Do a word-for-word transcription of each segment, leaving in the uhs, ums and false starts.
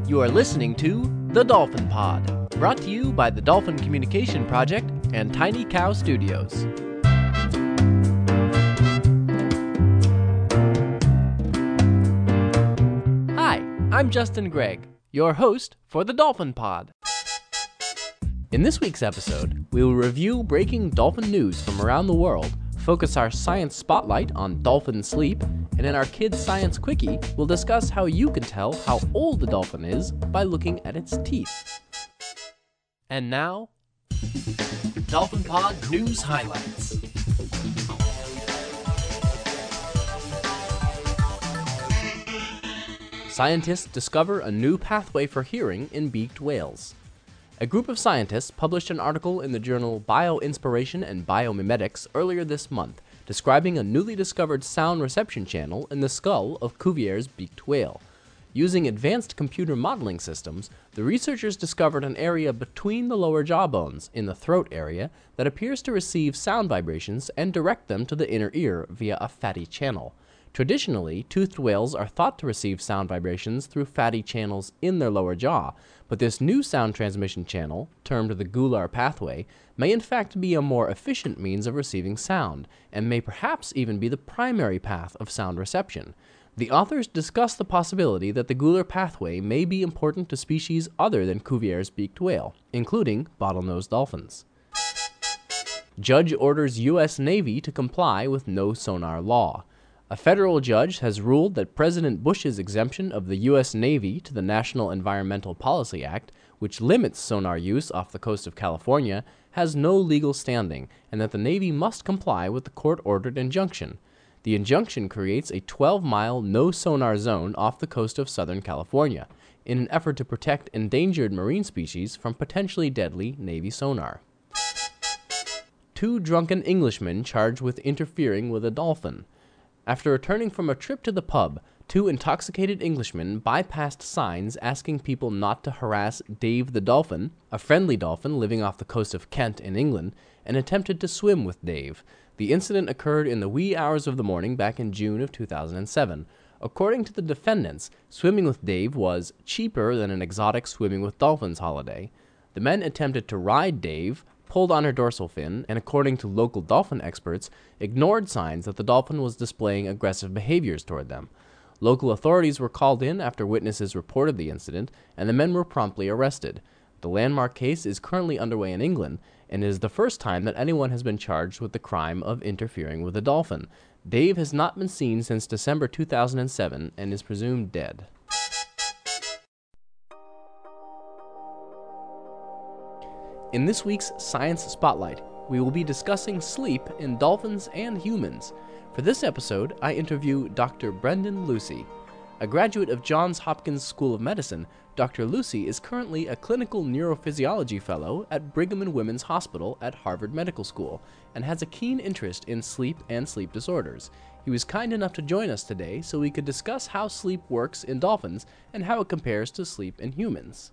You are listening to The Dolphin Pod, brought to you by the Dolphin Communication Project and Tiny Cow Studios. Hi, I'm Justin Gregg, your host for The Dolphin Pod. In this week's episode, we will review breaking dolphin news from around the world, focus our science spotlight on dolphin sleep, and in our Kids Science Quickie, we'll discuss how you can tell how old the dolphin is by looking at its teeth. And now, Dolphin Pod News Highlights. Scientists discover a new pathway for hearing in beaked whales. A group of scientists published an article in the journal Bioinspiration and Biomimetics earlier this month, describing a newly discovered sound reception channel in the skull of Cuvier's beaked whale. Using advanced computer modeling systems, the researchers discovered an area between the lower jaw bones, in the throat area, that appears to receive sound vibrations and direct them to the inner ear via a fatty channel. Traditionally, toothed whales are thought to receive sound vibrations through fatty channels in their lower jaw, but this new sound transmission channel, termed the gular pathway, may in fact be a more efficient means of receiving sound, and may perhaps even be the primary path of sound reception. The authors discuss the possibility that the gular pathway may be important to species other than Cuvier's beaked whale, including bottlenose dolphins. Judge orders U S Navy to comply with no sonar law. A federal judge has ruled that President Bush's exemption of the U S Navy to the National Environmental Policy Act, which limits sonar use off the coast of California, has no legal standing, and that the Navy must comply with the court-ordered injunction. The injunction creates a twelve-mile no-sonar zone off the coast of Southern California, in an effort to protect endangered marine species from potentially deadly Navy sonar. Two drunken Englishmen charged with interfering with a dolphin. After returning from a trip to the pub, two intoxicated Englishmen bypassed signs asking people not to harass Dave the dolphin, a friendly dolphin living off the coast of Kent in England, and attempted to swim with Dave. The incident occurred in the wee hours of the morning back in June of two thousand seven. According to the defendants, swimming with Dave was cheaper than an exotic swimming with dolphins holiday. The men attempted to ride Dave, pulled on her dorsal fin, and according to local dolphin experts, ignored signs that the dolphin was displaying aggressive behaviors toward them. Local authorities were called in after witnesses reported the incident, and the men were promptly arrested. The landmark case is currently underway in England, and is the first time that anyone has been charged with the crime of interfering with a dolphin. Dave has not been seen since December two thousand seven and is presumed dead. In this week's Science Spotlight, we will be discussing sleep in dolphins and humans. For this episode, I interview Doctor Brendan Lucey. A graduate of Johns Hopkins School of Medicine, Doctor Lucey is currently a clinical neurophysiology fellow at Brigham and Women's Hospital at Harvard Medical School, and has a keen interest in sleep and sleep disorders. He was kind enough to join us today so we could discuss how sleep works in dolphins and how it compares to sleep in humans.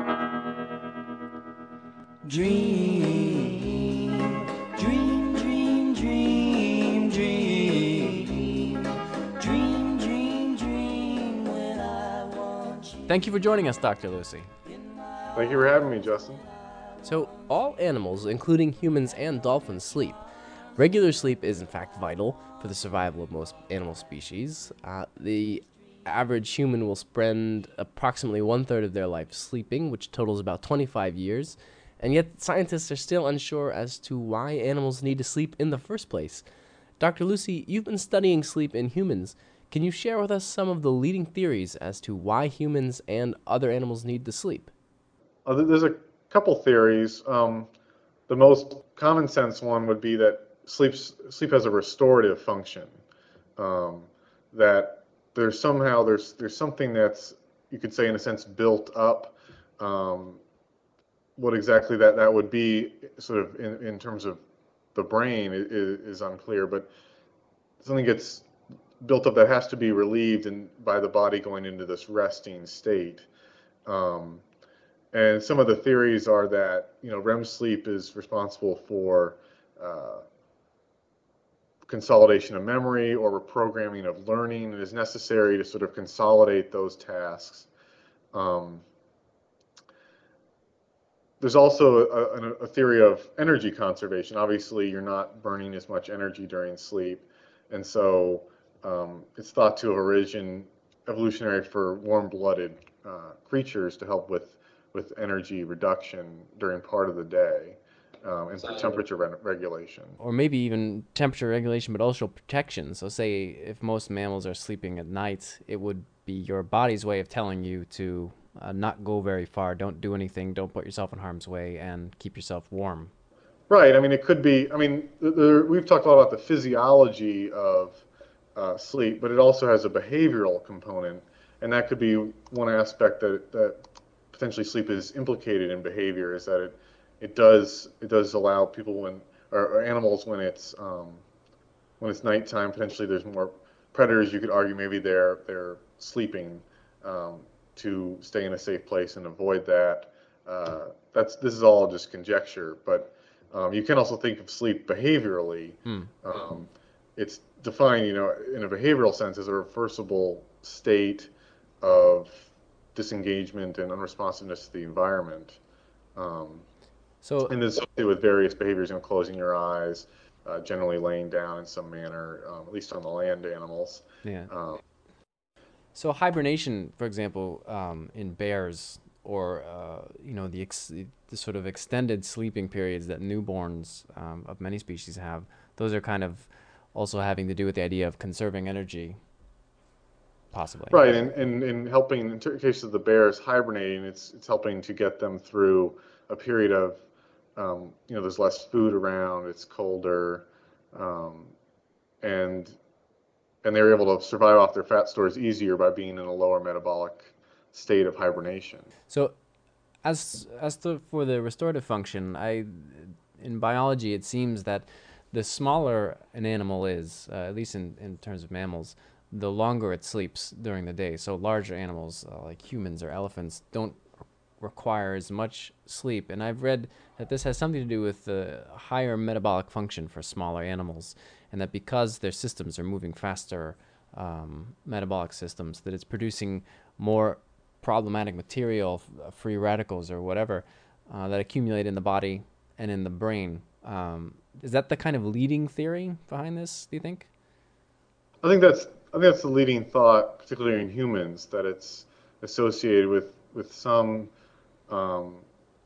Dream, dream, dream, dream, dream, dream, dream, dream, when I want you. Thank you for joining us, Doctor Lucey. Thank you for having me, Justin. So, all animals, including humans and dolphins, sleep. Regular sleep is, in fact, vital for the survival of most animal species. Uh, the average human will spend approximately one-third of their life sleeping, which totals about twenty-five years. And yet, scientists are still unsure as to why animals need to sleep in the first place. Doctor Lucey, you've been studying sleep in humans. Can you share with us some of the leading theories as to why humans and other animals need to sleep? Uh, there's a couple theories. Um, the most common sense one would be that sleep's, sleep has a restorative function. Um, that there's somehow, there's, there's something that's, you could say in a sense, built up. Um, What exactly that, that would be, sort of in, in terms of the brain, is, is unclear, but something gets built up that has to be relieved in, by the body going into this resting state. Um, and some of the theories are that, you know, R E M sleep is responsible for uh, consolidation of memory or reprogramming of learning, and is necessary to sort of consolidate those tasks. Um, there's also a, a, a theory of energy conservation. Obviously, you're not burning as much energy during sleep, and so um, it's thought to have origin evolutionary for warm-blooded uh, creatures to help with with energy reduction during part of the day, um, and for temperature re regulation. Or maybe even temperature regulation, but also protection. So, say if most mammals are sleeping at night, it would be your body's way of telling you to uh, not go very far, don't do anything, don't put yourself in harm's way, and keep yourself warm. Right. I mean, it could be. I mean, there, we've talked a lot about the physiology of uh, sleep, but it also has a behavioral component, and that could be one aspect that that potentially sleep is implicated in behavior. Is that it it does it does allow people when or, or animals when it's um, when it's nighttime. Potentially, there's more predators. You could argue maybe they're they're sleeping um, to stay in a safe place and avoid that. Uh, that's this is all just conjecture, but um, you can also think of sleep behaviorally. Hmm. Um, it's defined, you know, in a behavioral sense as a reversible state of disengagement and unresponsiveness to the environment. Um, So, and this is associated with various behaviors, you know, closing your eyes, uh, generally laying down in some manner, um, at least on the land animals. yeah. Um, So hibernation, for example, um, in bears, or uh, you know the, ex- the sort of extended sleeping periods that newborns um, of many species have, those are kind of also having to do with the idea of conserving energy, possibly. right, and, and, and helping, in ter- case of the bears hibernating, it's, it's helping to get them through a period of, um, you know, there's less food around, it's colder, um, and and they're able to survive off their fat stores easier by being in a lower metabolic state of hibernation. So as as to for the restorative function, I in biology it seems that the smaller an animal is, uh, at least in, in terms of mammals, the longer it sleeps during the day. So larger animals uh, like humans or elephants don't require as much sleep. And I've read that this has something to do with the higher metabolic function for smaller animals, and that because their systems are moving faster, um, metabolic systems, that it's producing more problematic material, f- free radicals or whatever, uh, that accumulate in the body and in the brain. Um, is that the kind of leading theory behind this, do you think? I think that's I think that's the leading thought, particularly in humans, that it's associated with with some um,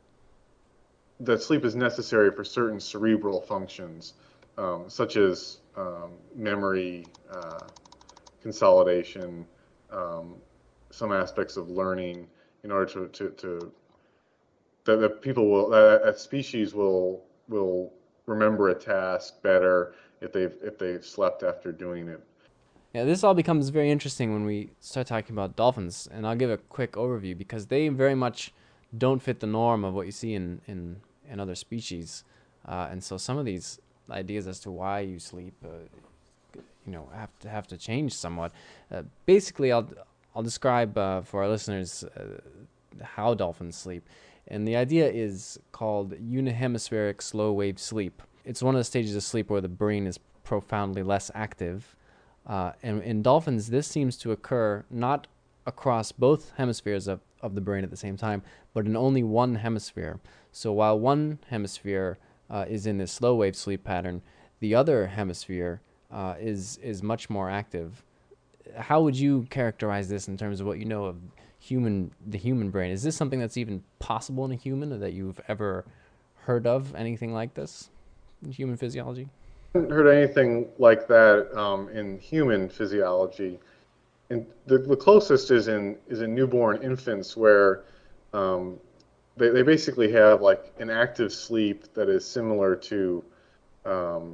that sleep is necessary for certain cerebral functions, um, such as um, memory uh, consolidation, um, some aspects of learning, in order to to, to that, that people will that, that species will will remember a task better if they've if they've slept after doing it. Yeah, this all becomes very interesting when we start talking about dolphins, and I'll give a quick overview because they very much don't fit the norm of what you see in in, in other species, uh, and so some of these ideas as to why you sleep, uh, you know, have to have to change somewhat. Uh, basically, I'll I'll describe uh, for our listeners uh, how dolphins sleep, and the idea is called unihemispheric slow wave sleep. It's one of the stages of sleep where the brain is profoundly less active, uh, and in dolphins, this seems to occur not across both hemispheres of, of the brain at the same time, but in only one hemisphere. So while one hemisphere uh, is in this slow wave sleep pattern, the other hemisphere uh, is is much more active. How would you characterize this in terms of what you know of human the human brain? Is this something that's even possible in a human, or that you've ever heard of anything like this in human physiology? I haven't heard anything like that um, in human physiology. And the, the closest is in is in newborn infants, where um, they, they basically have like an active sleep that is similar to um,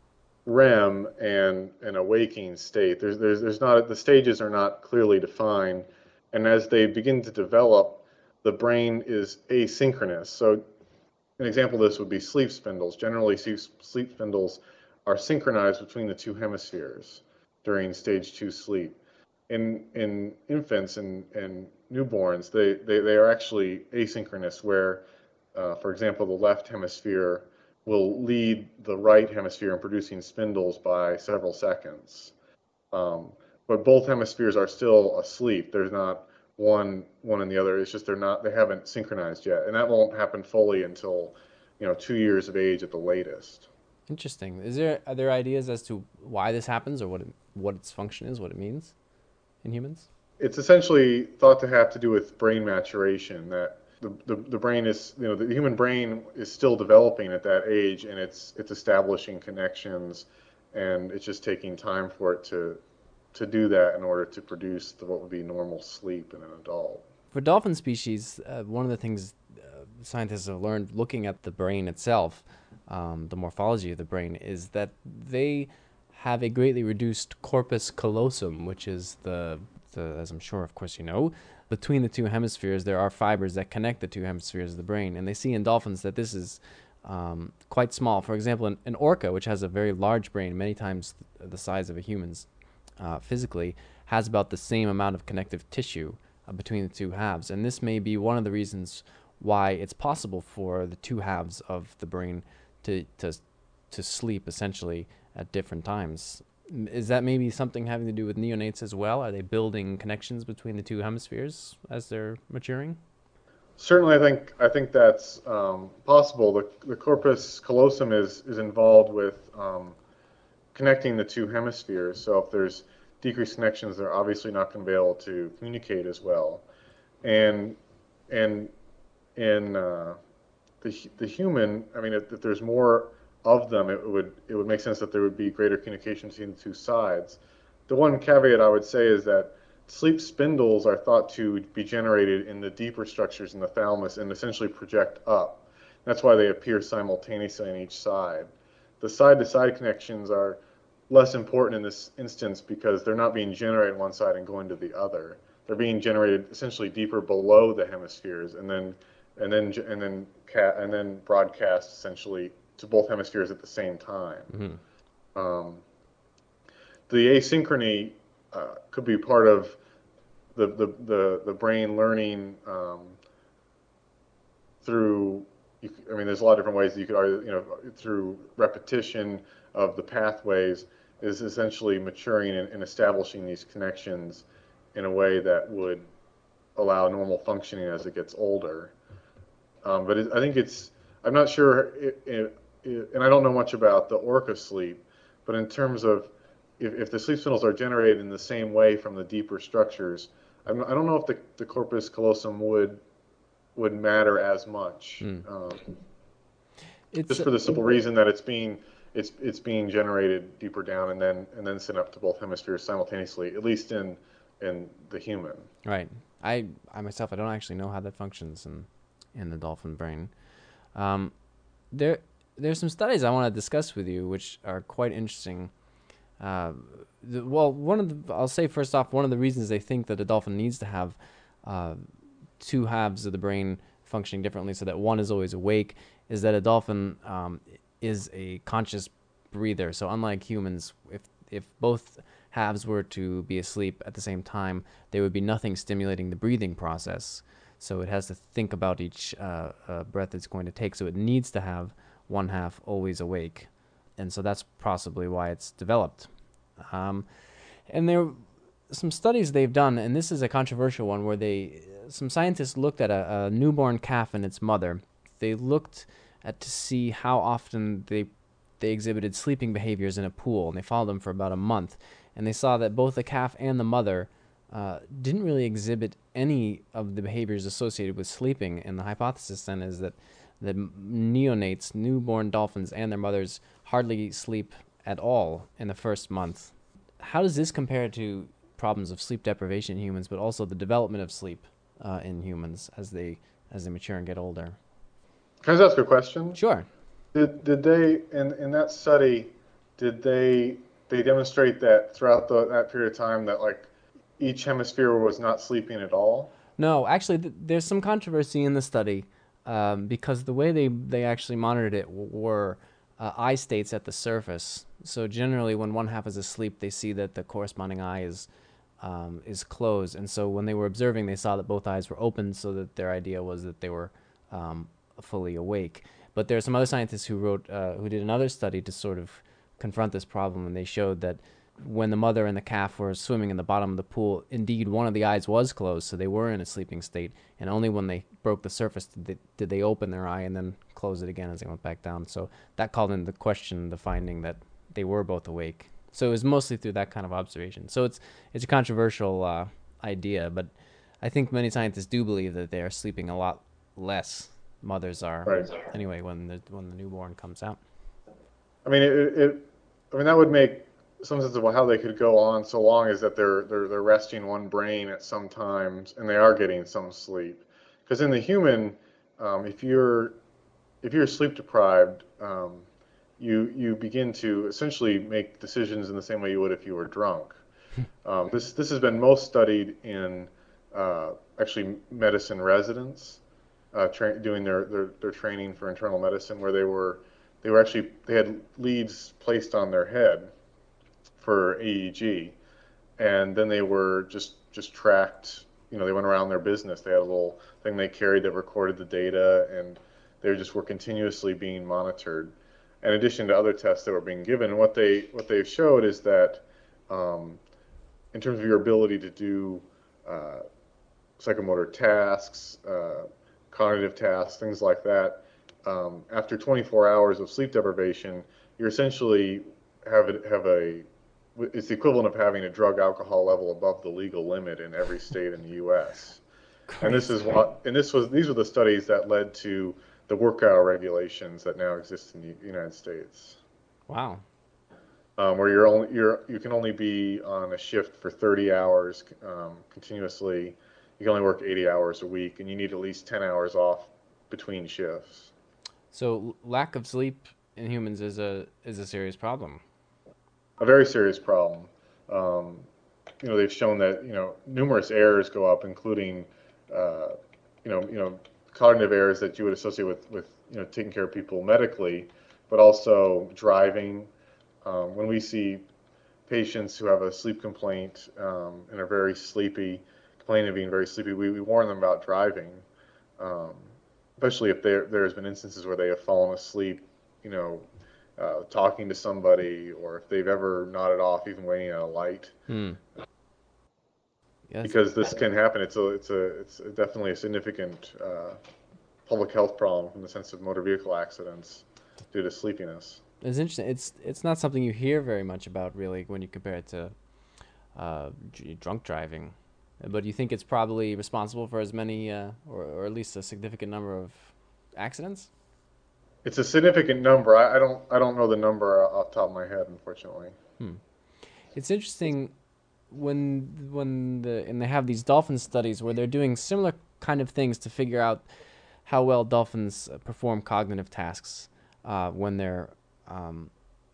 REM and an awaking state. There's, there's, there's not, the stages are not clearly defined. And as they begin to develop, the brain is asynchronous. So an example of this would be sleep spindles. Generally, sleep spindles are synchronized between the two hemispheres during stage two sleep. In, in infants and, and newborns, they, they, they are actually asynchronous, where, uh, for example, the left hemisphere will lead the right hemisphere in producing spindles by several seconds. Um, but both hemispheres are still asleep. There's not one one and the other. It's just they're not they haven't synchronized yet, and that won't happen fully until you know two years of age at the latest. Interesting. Is there are there ideas as to why this happens or what it, what its function is, what it means in humans? It's essentially thought to have to do with brain maturation. That the, the, the brain is you know the human brain is still developing at that age, and it's it's establishing connections, and it's just taking time for it to to do that in order to produce the, what would be normal sleep in an adult. For dolphin species, uh, one of the things uh, scientists have learned looking at the brain itself, um, the morphology of the brain, is that they have a greatly reduced corpus callosum, which is the, the, as I'm sure, of course, you know, between the two hemispheres, there are fibers that connect the two hemispheres of the brain. And they see in dolphins that this is um, quite small. For example, an, an orca, which has a very large brain, many times th- the size of a human's uh, physically, has about the same amount of connective tissue uh, between the two halves. And this may be one of the reasons why it's possible for the two halves of the brain to to to sleep essentially at different times. M- Is that maybe something having to do with neonates as well? Are they building connections between the two hemispheres as they're maturing? Certainly, I think I think that's um, possible. The, the corpus callosum is is involved with um, connecting the two hemispheres. So if there's decreased connections, they're obviously not going to be able to communicate as well. And and in uh, the the human, I mean, if, if there's more of them, it would it would make sense that there would be greater communication between the two sides. The one caveat I would say is that sleep spindles are thought to be generated in the deeper structures in the thalamus and essentially project up. That's why they appear simultaneously on each side. The side-to-side connections are less important in this instance because they're not being generated on one side and going to the other. They're being generated essentially deeper below the hemispheres and then and then and then and then broadcast essentially to both hemispheres at the same time. Mm-hmm. Um, the asynchrony uh, could be part of the the the, the brain learning um, through. I mean, there's a lot of different ways that you could argue, you know, through repetition of the pathways is essentially maturing and, and establishing these connections in a way that would allow normal functioning as it gets older. Um, but it, I think it's, I'm not sure, it, it, it, and I don't know much about the orca sleep, but in terms of if, if the sleep spindles are generated in the same way from the deeper structures, I'm, I don't know if the, the corpus callosum would would matter as much, Mm. um, It's just uh, for the simple reason that it's being it's it's being generated deeper down and then and then sent up to both hemispheres simultaneously, at least in in the human. right. I I myself I don't actually know how that functions in in the dolphin brain. Um, there there's some studies I want to discuss with you which are quite interesting. Uh, the, well, one of the I'll say first off, one of the reasons they think that a dolphin needs to have uh, two halves of the brain functioning differently so that one is always awake is that a dolphin um, is a conscious breather. So unlike humans, if if both halves were to be asleep at the same time, there would be nothing stimulating the breathing process. So it has to think about each uh, uh, breath it's going to take. So it needs to have one half always awake. And so that's possibly why it's developed. Um, and there are some studies they've done, and this is a controversial one, where they some scientists looked at a, a newborn calf and its mother. They looked at to see how often they they exhibited sleeping behaviors in a pool, and they followed them for about a month. And they saw that both the calf and the mother uh, didn't really exhibit any of the behaviors associated with sleeping. And the hypothesis then is that the neonates, newborn dolphins, and their mothers hardly sleep at all in the first month. How does this compare to problems of sleep deprivation in humans, but also the development of sleep uh, in humans as they as they mature and get older? Can I just ask a question? Sure. Did did they in in that study did they they demonstrate that throughout the, that period of time that like each hemisphere was not sleeping at all? No, actually, th- there's some controversy in the study um, because the way they, they actually monitored it w- were uh, eye states at the surface. So generally, when one half is asleep, they see that the corresponding eye is um, is closed, and so when they were observing, they saw that both eyes were open, so that their idea was that they were um, fully awake. But there are some other scientists who wrote uh, who did another study to sort of confront this problem, and they showed that when the mother and the calf were swimming in the bottom of the pool, indeed one of the eyes was closed, so they were in a sleeping state, and only when they broke the surface did they, did they open their eye and then close it again as they went back down. So that called into question the finding that they were both awake. So it was mostly through that kind of observation. So it's it's a controversial uh, idea, but I think many scientists do believe that they are sleeping a lot less. Mothers are, Right. anyway, when the when the newborn comes out. I mean, it, it, I mean, that would make some sense of how they could go on so long as that they're they're they're resting one brain at some times and they are getting some sleep. Because in the human, um, if you're if you're sleep deprived, um, you you begin to essentially make decisions in the same way you would if you were drunk. Um, this this has been most studied in uh, actually medicine residents uh, tra- doing their, their their training for internal medicine, where they were they were actually they had leads placed on their head for A E G, and then they were just just tracked. You know, they went around their business. They had a little thing they carried that recorded the data, and they just were continuously being monitored. In addition to other tests that were being given, and what they what they've showed is that um, in terms of your ability to do uh, psychomotor tasks, uh, cognitive tasks, things like that, um, after twenty-four hours of sleep deprivation, you're essentially have a, have a it's the equivalent of having a drug alcohol level above the legal limit in every state in the U S. And this is what and this was these were the studies that led to the work hour regulations that now exist in the United States. Wow. Um, where you're only you're you can only be on a shift for thirty hours um, continuously. You can only work eighty hours a week, and you need at least ten hours off between shifts. So lack of sleep in humans is a is a serious problem. A very serious problem. Um, you know, they've shown that you know numerous errors go up, including uh, you know you know cognitive errors that you would associate with with you know taking care of people medically, but also driving. Um, when we see patients who have a sleep complaint um, and are very sleepy, complaining of being very sleepy, we, we warn them about driving, um, especially if there there has been instances where they have fallen asleep, you know, uh, talking to somebody, or if they've ever nodded off, even waiting at a light, Hmm. Yes. because this can happen. It's a it's a it's definitely a significant uh, public health problem in the sense of motor vehicle accidents due to sleepiness. It's interesting. It's it's not something you hear very much about, really, when you compare it to uh, dr- drunk driving. But you think it's probably responsible for as many, uh, or, or at least a significant number of accidents? It's a significant number. I, I don't I don't know the number off the top of my head, unfortunately. Hmm. It's interesting when when the and they have these dolphin studies where they're doing similar kind of things to figure out how well dolphins uh, perform cognitive tasks uh, when they're um,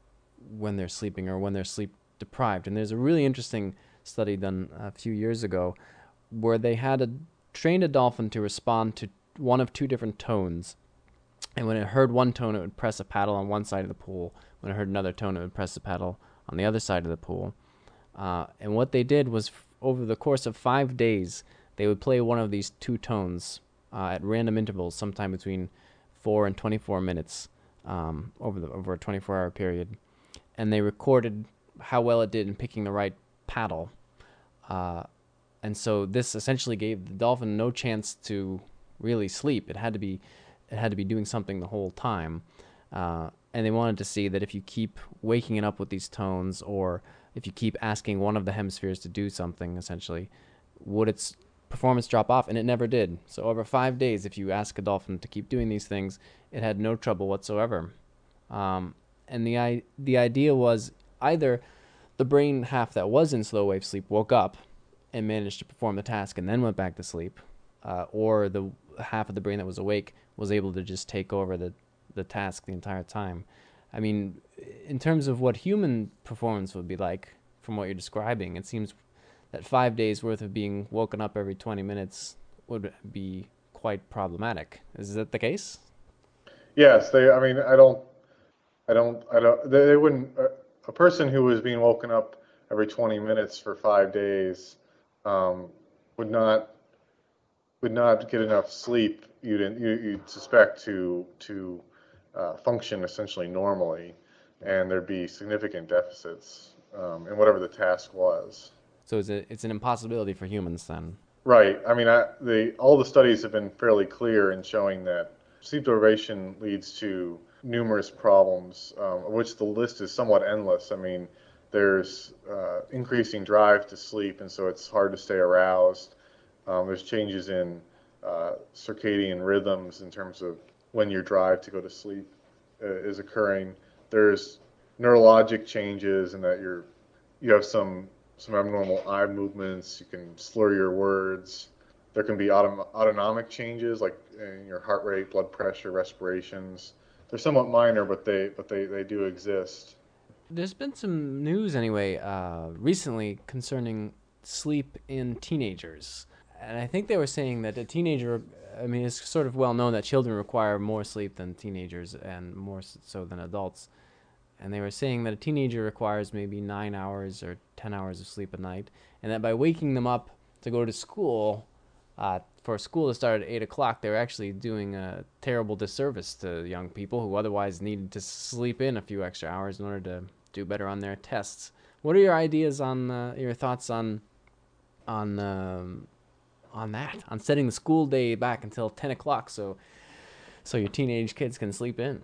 when they're sleeping or when they're sleep deprived. And there's a really interesting study done a few years ago where they had a trained a dolphin to respond to one of two different tones. And when it heard one tone, it would press a paddle on one side of the pool. When it heard another tone, it would press the paddle on the other side of the pool. Uh, and what they did was, f- over the course of five days, they would play one of these two tones uh, at random intervals, sometime between four and twenty-four minutes um, over the over a twenty-four hour period. And they recorded how well it did in picking the right paddle. Uh, and so this essentially gave the dolphin no chance to really sleep. It had to be, it had to be doing something the whole time. Uh, and they wanted to see that if you keep waking it up with these tones, or if you keep asking one of the hemispheres to do something, essentially, would its performance drop off? And it never did. So over five days, if you ask a dolphin to keep doing these things, it had no trouble whatsoever. Um, and the I- the idea was either the brain half that was in slow wave sleep woke up and managed to perform the task and then went back to sleep, uh, or the half of the brain that was awake was able to just take over the, the task the entire time. I mean, in terms of what human performance would be like, from what you're describing, it seems that five days worth of being woken up every twenty minutes would be quite problematic. Is that the case? Yes, they. I mean, I don't. I don't. I don't. They, they wouldn't. A, a person who was being woken up every twenty minutes for five days um, would not would not get enough sleep. You'd you, you'd suspect to to uh, function essentially normally, and there'd be significant deficits um, in whatever the task was. So it's a, it's an impossibility for humans then. Right. I mean, I, the all the studies have been fairly clear in showing that sleep deprivation leads to numerous problems, um, of which the list is somewhat endless. I mean, there's uh, increasing drive to sleep, and so it's hard to stay aroused. Um, there's changes in uh, circadian rhythms in terms of when your drive to go to sleep uh, is occurring. There's neurologic changes in that you're you have some some abnormal eye movements. You can slur your words. There can be autom- autonomic changes like in your heart rate, blood pressure, respirations. They're somewhat minor, but they but they, they do exist. There's been some news anyway uh, recently concerning sleep in teenagers. And I think they were saying that a teenager, I mean, it's sort of well known that children require more sleep than teenagers and more so than adults. And they were saying that a teenager requires maybe nine hours or ten hours of sleep a night. And that by waking them up to go to school, uh, for school to start at eight o'clock, they're actually doing a terrible disservice to young people who otherwise needed to sleep in a few extra hours in order to do better on their tests. What are your ideas on, uh, your thoughts on, on, um, on that, on setting the school day back until ten o'clock so so your teenage kids can sleep in?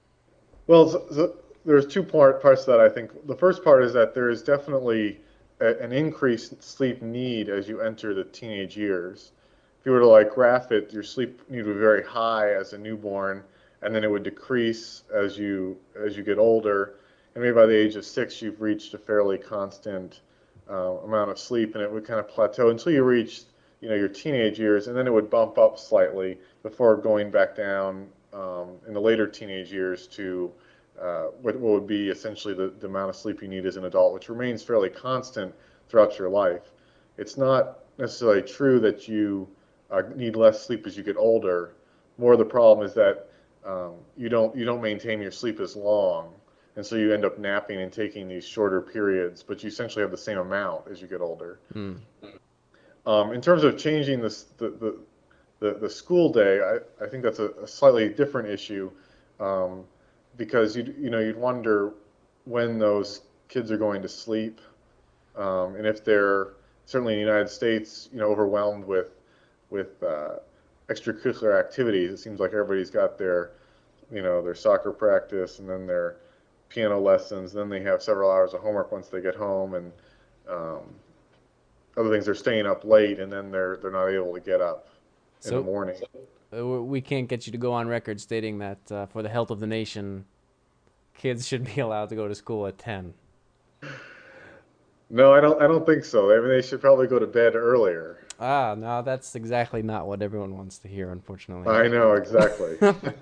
Well, so, so there's two part, parts to that, I think. The first part is that there is definitely a, an increased sleep need as you enter the teenage years. If you were to like graph it, your sleep need would be very high as a newborn, and then it would decrease as you as you get older. And maybe by the age of six, you've reached a fairly constant uh, amount of sleep, and it would kind of plateau until you reach, you know, your teenage years, and then it would bump up slightly before going back down um, in the later teenage years to uh, what, what would be essentially the, the amount of sleep you need as an adult, which remains fairly constant throughout your life. It's not necessarily true that you uh, need less sleep as you get older. More the problem is that um, you don't you don't maintain your sleep as long, and so you end up napping and taking these shorter periods, but you essentially have the same amount as you get older. Mm. Um, in terms of changing this, the, the, the, the school day, I, I think that's a, a slightly different issue um, because you you know you'd wonder when those kids are going to sleep, um, and if they're certainly in the United States, you know, overwhelmed with with uh, extracurricular activities. It seems like everybody's got their you know their soccer practice and then their piano lessons. Then they have several hours of homework once they get home, and um, other things. They're staying up late, and then they're they're not able to get up in the So morning. uh, we can't get you to go on record stating that uh, for the health of the nation, kids should be allowed to go to school at ten. No, I don't. I don't think so. I mean, they should probably go to bed earlier. Ah, no, that's exactly not what everyone wants to hear, unfortunately. I know exactly.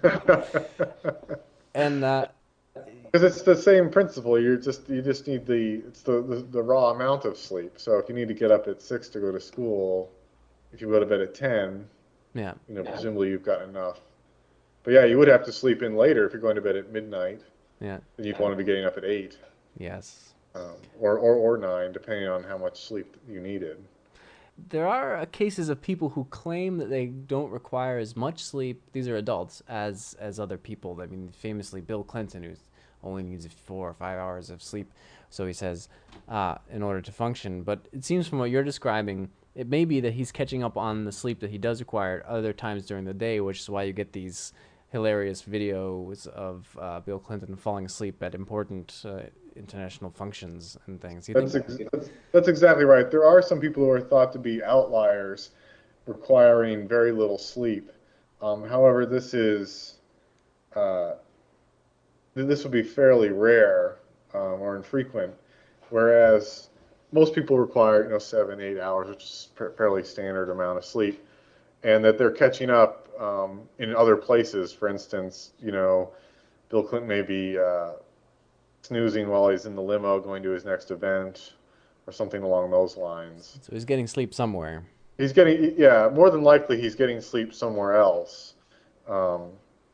And uh, Because it's the same principle. You just you just need the it's the, the the raw amount of sleep. So if you need to get up at six to go to school, if you go to bed at ten, yeah, you know, presumably you've got enough. But yeah, you would have to sleep in later if you're going to bed at midnight. yeah, Then you'd want to be getting up at eight, yes. um, or, or or nine, depending on how much sleep you needed. There are uh, cases of people who claim that they don't require as much sleep. These are adults as as other people. I mean, famously, Bill Clinton, who only needs four or five hours of sleep, so he says, uh, in order to function. But it seems from what you're describing, it may be that he's catching up on the sleep that he does require at other times during the day, which is why you get these hilarious videos of uh, Bill Clinton falling asleep at important uh, international functions and things. You That's, think? ex- that's that's exactly right. There are some people who are thought to be outliers, requiring very little sleep. Um, however, this is uh, this would be fairly rare um, or infrequent, whereas most people require you know seven, eight hours, which is a fairly standard amount of sleep, and that they're catching up um, in other places. For instance, you know, Bill Clinton may be uh, snoozing while he's in the limo going to his next event, or something along those lines. So he's getting sleep somewhere. He's getting, yeah, more than likely he's getting sleep somewhere else. Um,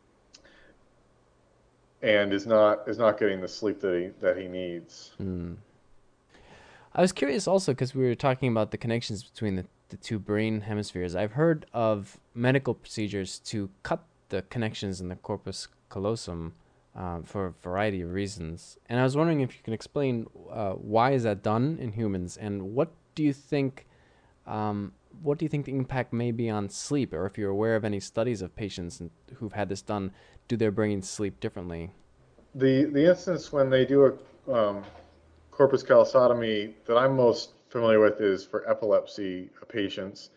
and is not is not getting the sleep that he that he needs. Hmm. I was curious also because we were talking about the connections between the, the two brain hemispheres. I've heard of medical procedures to cut the connections in the corpus callosum um, for a variety of reasons. And I was wondering if you can explain uh, why is that done in humans, and what do you think um, what do you think the impact may be on sleep, or if you're aware of any studies of patients who've had this done, do their brains sleep differently? The the instance when they do a um, corpus callosotomy that I'm most familiar with is for epilepsy patients.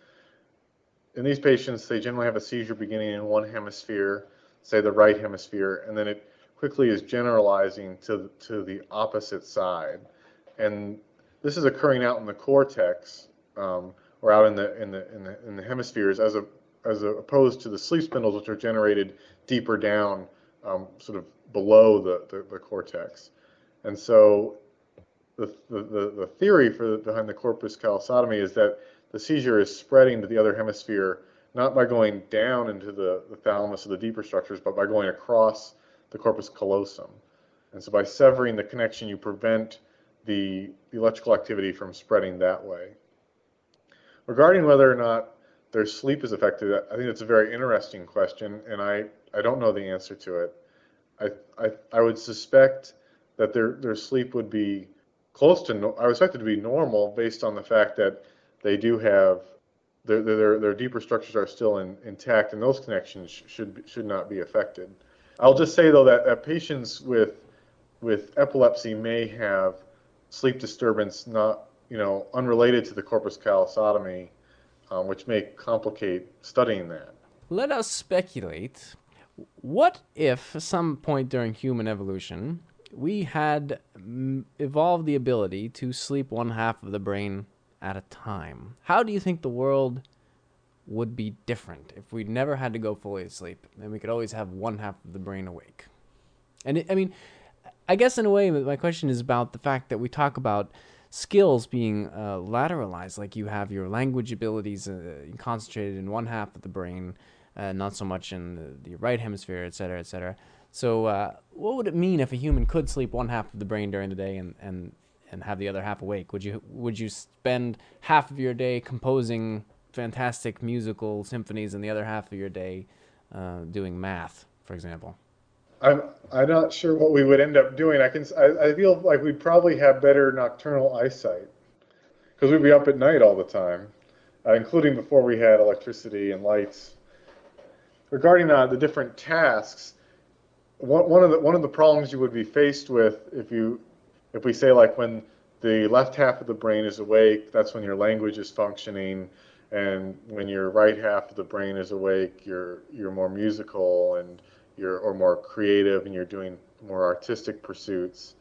In these patients, they generally have a seizure beginning in one hemisphere, say the right hemisphere, and then it quickly is generalizing to to the opposite side. And this is occurring out in the cortex, um, or out in the in the in the in the hemispheres, as a as a, opposed to the sleep spindles, which are generated deeper down, um, sort of below the, the, the cortex. And so the, the, the theory for the, behind the corpus callosotomy is that the seizure is spreading to the other hemisphere, not by going down into the, the thalamus or the deeper structures, but by going across the corpus callosum. And so by severing the connection, you prevent the, the electrical activity from spreading that way. Regarding whether or not their sleep is affected, I think it's a very interesting question, and I, I don't know the answer to it. I, I, I would suspect that their, their sleep would be close to, no, I would expect it to be normal based on the fact that they do have, their, their, their deeper structures are still in, intact, and those connections should, should not be affected. I'll just say, though, that, that patients with, with epilepsy may have sleep disturbance not, you know, unrelated to the corpus callosotomy, um, which may complicate studying that. Let us speculate. What if, at some point during human evolution, we had mm, evolved the ability to sleep one half of the brain at a time? How do you think the world would be different if we never had to go fully asleep and we could always have one half of the brain awake? And it, I mean, I guess in a way, my question is about the fact that we talk about skills being uh, lateralized, like you have your language abilities uh, concentrated in one half of the brain, uh, not so much in the, the right hemisphere, et cetera, et cetera. So, uh, what would it mean if a human could sleep one half of the brain during the day and, and, and have the other half awake? Would you would you spend half of your day composing fantastic musical symphonies and the other half of your day uh, doing math, for example? I'm I'm not sure what we would end up doing. I can I, I feel like we'd probably have better nocturnal eyesight because we'd be up at night all the time, uh, including before we had electricity and lights. Regarding uh, the different tasks, one, one of the one of the problems you would be faced with if you if we say like when the left half of the brain is awake, that's when your language is functioning, and when your right half of the brain is awake, you're you're more musical and you're or more creative and you're doing more artistic pursuits.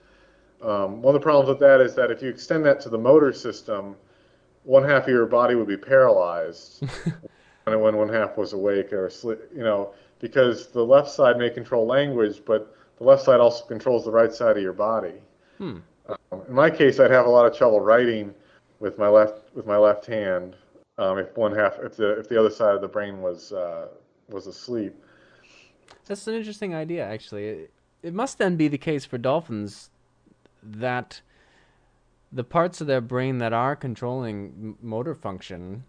Um, one of the problems with that is that if you extend that to the motor system, one half of your body would be paralyzed and when one half was awake or asleep, you know, because the left side may control language, but the left side also controls the right side of your body. Hmm. Um, in my case, I'd have a lot of trouble writing with my left with my left hand um, if one half if the if the other side of the brain was uh, was asleep. That's an interesting idea, actually. It, it must then be the case for dolphins that the parts of their brain that are controlling motor function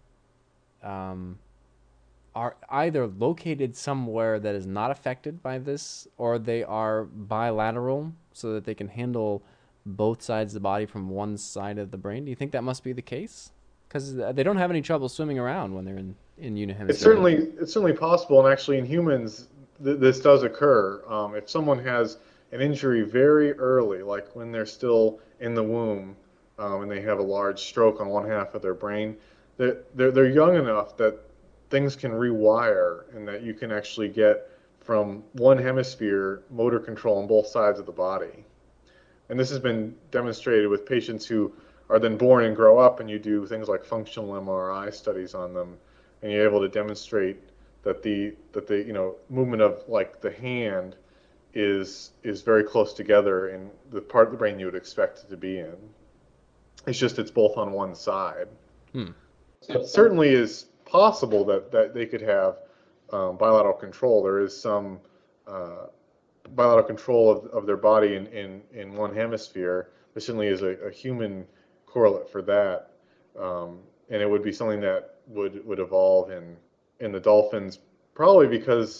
um, are either located somewhere that is not affected by this, or they are bilateral so that they can handle both sides of the body from one side of the brain. Do you think that must be the case? Because they don't have any trouble swimming around when they're in, in It's unihemisphere. certainly it's certainly possible, and actually in humans th this does occur. Um, if someone has an injury very early, like when they're still in the womb, um, and they have a large stroke on one half of their brain, they're, they're they're young enough that things can rewire, and that you can actually get from one hemisphere motor control on both sides of the body. And this has been demonstrated with patients who are then born and grow up, and you do things like functional M R I studies on them, and you're able to demonstrate that the that the you know movement of like the hand is is very close together in the part of the brain you would expect it to be in. It's just it's both on one side. Hmm. It certainly is possible that that they could have um, bilateral control. There is some uh, bilateral control of, of their body in, in, in one hemisphere. There certainly is a, a human correlate for that. Um, and it would be something that would, would evolve in, in the dolphins, probably because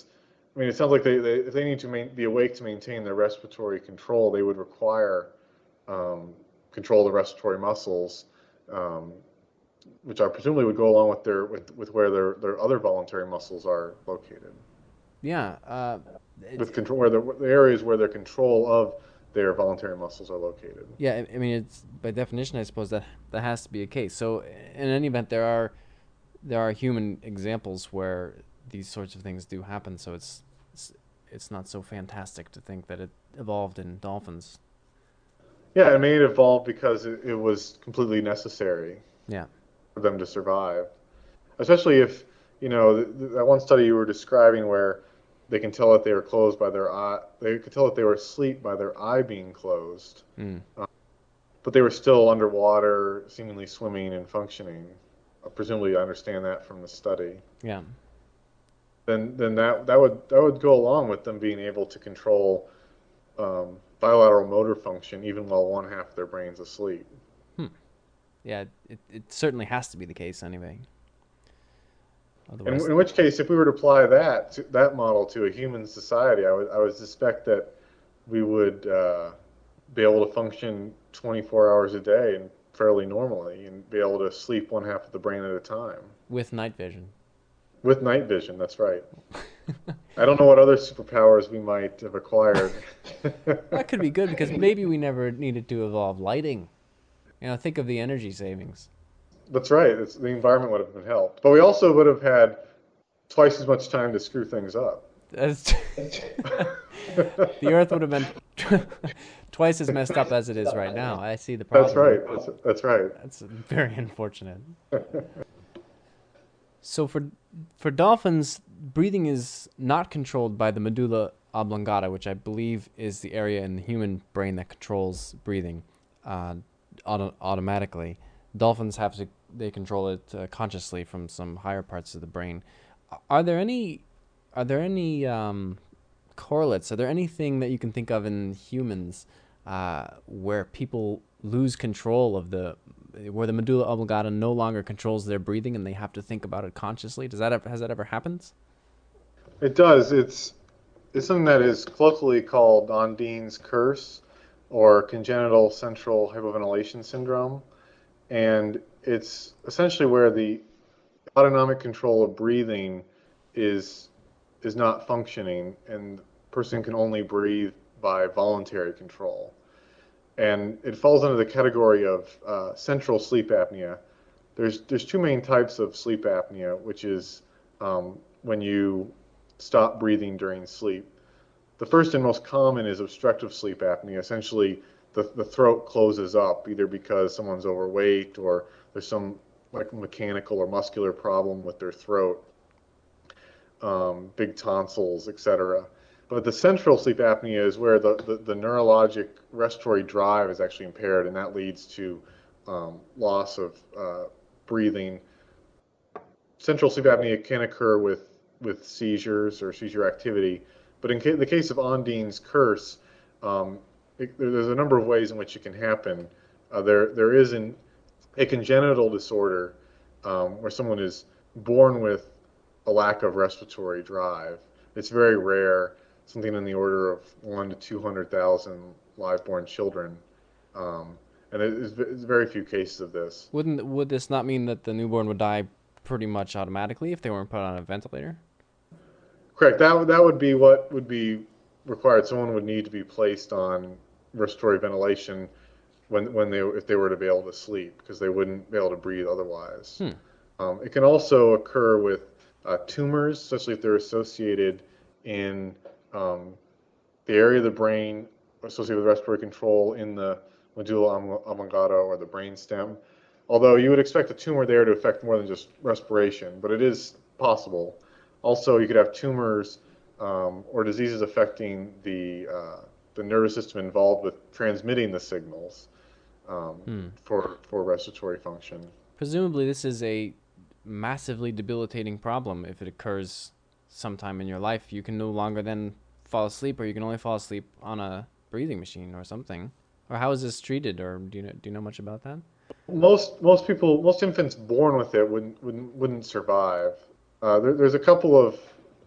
I mean, it sounds like they, they if they need to main, be awake to maintain their respiratory control, they would require um, control of the respiratory muscles, um, which are presumably would go along with their with, with where their, their other voluntary muscles are located, Yeah, uh, it, with control where the, the areas where their control of their voluntary muscles are located. yeah. I I mean, it's by definition, I suppose that that has to be a case. So, in any event, there are there are human examples where these sorts of things do happen. So it's it's, it's not so fantastic to think that it evolved in dolphins. Yeah, it may have evolved because it, it was completely necessary Yeah. for them to survive. Especially if, you know, th- that one study you were describing where they can tell that they were closed by their eye, they could tell that they were asleep by their eye being closed, Mm. uh, but they were still underwater, seemingly swimming and functioning. Uh, presumably, I understand that from the study. Yeah. Then, then that that would that would go along with them being able to control um, bilateral motor function even while one half of their brain's asleep. Hmm. Yeah. It it certainly has to be the case anyway. In, Otherwise, in which case, if we were to apply that to, that model to a human society, I would I would suspect that we would uh, be able to function twenty-four hours a day and fairly normally, and be able to sleep one half of the brain at a time with night vision. with night vision. That's right. I don't know what other superpowers we might have acquired. That could be good because maybe we never needed to evolve lighting. You know, think of the energy savings. That's right. It's, the environment would have been helped, but we also would have had twice as much time to screw things up. That's the Earth would have been twice as messed up as it is right now. I see the That's problem. right. That's, that's right. That's very unfortunate. So for for dolphins, breathing is not controlled by the medulla oblongata, which I believe is the area in the human brain that controls breathing uh, auto- automatically. Dolphins have to they control it uh, consciously from some higher parts of the brain. Are there any are there any um, correlates? Are there anything that you can think of in humans uh, where people lose control of the where the medulla oblongata no longer controls their breathing and they have to think about it consciously? Does that ever, has that ever happened? It does. It's it's something that is colloquially called Ondine's curse or congenital central hypoventilation syndrome. And it's essentially where the autonomic control of breathing is is not functioning and the person can only breathe by voluntary control. And it falls under the category of uh, central sleep apnea. There's there's two main types of sleep apnea, which is um, when you stop breathing during sleep. The first and most common is obstructive sleep apnea. Essentially, the, the throat closes up either because someone's overweight or there's some like mechanical or muscular problem with their throat, um, big tonsils, et cetera. But the central sleep apnea is where the, the, the neurologic respiratory drive is actually impaired, and that leads to um, loss of uh, breathing. Central sleep apnea can occur with, with seizures or seizure activity, but in ca- the case of Ondine's curse, um, it, there's a number of ways in which it can happen. Uh, there, there is an, a congenital disorder um, where someone is born with a lack of respiratory drive. It's very rare, something in the order of one to two hundred thousand live-born children, um, and there's very few cases of this. Wouldn't would this not mean that the newborn would die pretty much automatically if they weren't put on a ventilator? Correct. That that would be what would be required. Someone would need to be placed on respiratory ventilation when when they if they were to be able to sleep because they wouldn't be able to breathe otherwise. Hmm. Um, it can also occur with uh, tumors, especially if they're associated in um, the area of the brain associated with respiratory control in the medulla oblongata or the brain stem. Although you would expect a tumor there to affect more than just respiration, but it is possible. Also, you could have tumors um, or diseases affecting the uh, the nervous system involved with transmitting the signals um, Hmm. for for respiratory function. Presumably, this is a massively debilitating problem if it occurs sometime in your life. You can no longer then fall asleep, or you can only fall asleep on a breathing machine or something. Or how is this treated, or do you know, do you know much about that? Most most people, most infants born with it wouldn't wouldn't, wouldn't survive. Uh, there, there's a couple of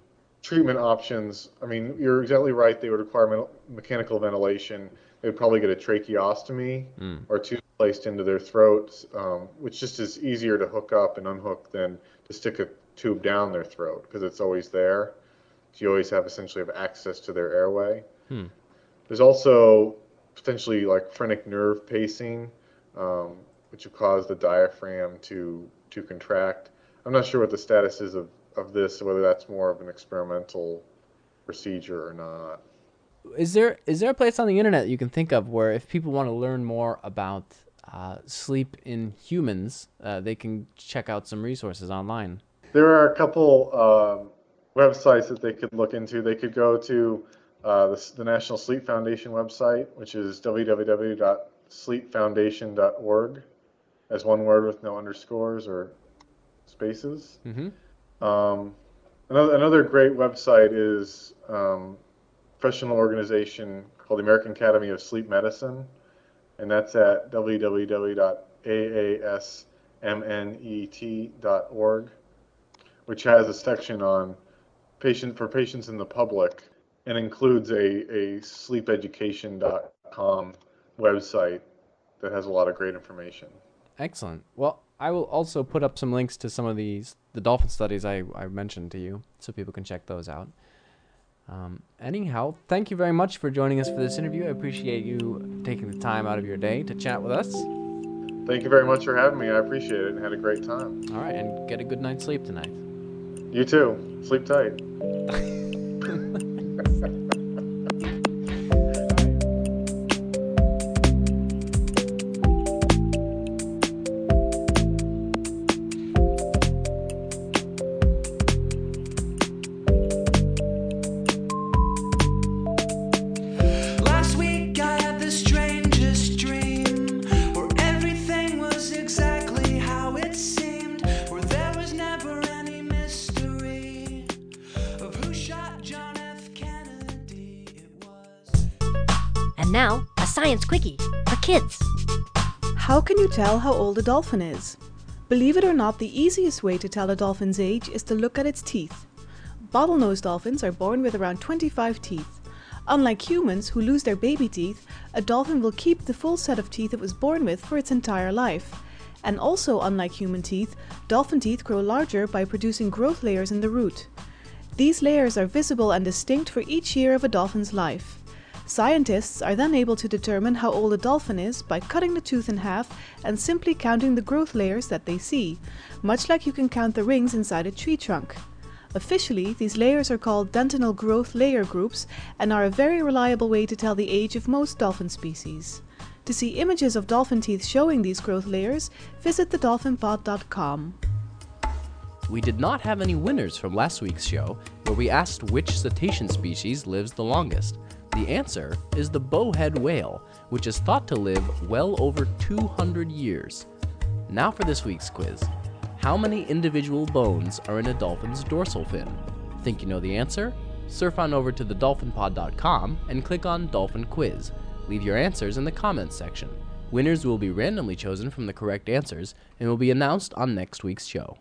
treatment options, I mean, you're exactly right. They would require me- mechanical ventilation. They would probably get a tracheostomy Mm. or two placed into their throats, um, which just is easier to hook up and unhook than to stick a tube down their throat because it's always there. So you always have essentially have access to their airway. Hmm. There's also potentially like phrenic nerve pacing, um, which will cause the diaphragm to to contract. I'm not sure what the status is of, of this, whether that's more of an experimental procedure or not. Is there is there a place on the internet you can think of where if people want to learn more about uh, sleep in humans, uh, they can check out some resources online? There are a couple um, websites that they could look into. They could go to uh, the, the National Sleep Foundation website, which is w w w dot sleep foundation dot org, as one word with no underscores or spaces. Mm-hmm. Um, another, another great website is um, a professional organization called the American Academy of Sleep Medicine, and that's at w w w dot a a s m n e t dot org, which has a section on patient for patients in the public and includes a, a sleep education dot com website that has a lot of great information. Excellent. Well, I will also put up some links to some of these the dolphin studies I, I mentioned to you so people can check those out. Um, anyhow, thank you very much for joining us for this interview. I appreciate you taking the time out of your day to chat with us. Thank you very much for having me. I appreciate it and had a great time. All right, and get a good night's sleep tonight. You too. Sleep tight. Last week I had the strangest dream, where everything was exactly how it seemed, where there was never any mystery of who shot John F. Kennedy. It was. And now, a science quickie for kids. How can you tell how old a dolphin is? Believe it or not, the easiest way to tell a dolphin's age is to look at its teeth. Bottlenose dolphins are born with around twenty-five teeth. Unlike humans, who lose their baby teeth, a dolphin will keep the full set of teeth it was born with for its entire life. And also, unlike human teeth, dolphin teeth grow larger by producing growth layers in the root. These layers are visible and distinct for each year of a dolphin's life. Scientists are then able to determine how old a dolphin is by cutting the tooth in half and simply counting the growth layers that they see, much like you can count the rings inside a tree trunk. Officially, these layers are called dentinal growth layer groups and are a very reliable way to tell the age of most dolphin species. To see images of dolphin teeth showing these growth layers, visit the dolphin pod dot com. We did not have any winners from last week's show, where we asked which cetacean species lives the longest. The answer is the bowhead whale, which is thought to live well over two hundred years. Now for this week's quiz. How many individual bones are in a dolphin's dorsal fin? Think you know the answer? Surf on over to the dolphin pod dot com and click on Dolphin Quiz. Leave your answers in the comments section. Winners will be randomly chosen from the correct answers and will be announced on next week's show.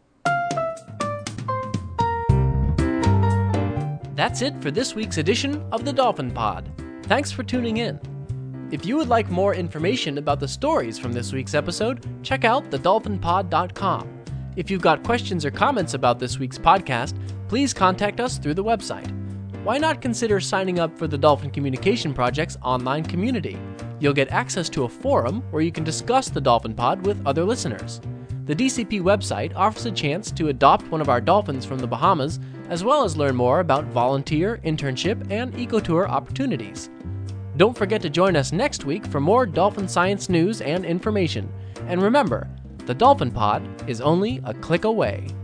That's it for this week's edition of the Dolphin Pod. Thanks for tuning in. If you would like more information about the stories from this week's episode, check out the dolphin pod dot com. If you've got questions or comments about this week's podcast, please contact us through the website. Why not consider signing up for the Dolphin Communication Project's online community? You'll get access to a forum where you can discuss the Dolphin Pod with other listeners. The D C P website offers a chance to adopt one of our dolphins from the Bahamas, as well as learn more about volunteer, internship, and ecotour opportunities. Don't forget to join us next week for more dolphin science news and information. And remember, the Dolphin Pod is only a click away.